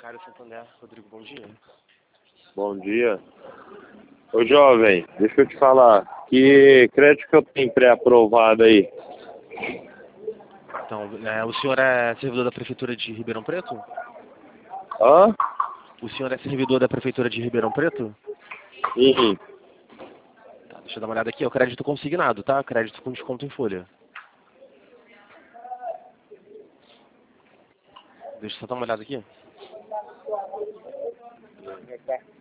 Bancário Santander, Rodrigo, bom dia. Bom dia. Ô jovem, deixa eu te falar, que crédito que eu tenho pré-aprovado aí? Então, o senhor é servidor da Prefeitura de Ribeirão Preto? Hã? O senhor é servidor da Prefeitura de Ribeirão Preto? Sim. Tá, deixa eu dar uma olhada aqui, é o crédito consignado, tá? Crédito com desconto em folha. Deixa eu só dar uma olhada aqui.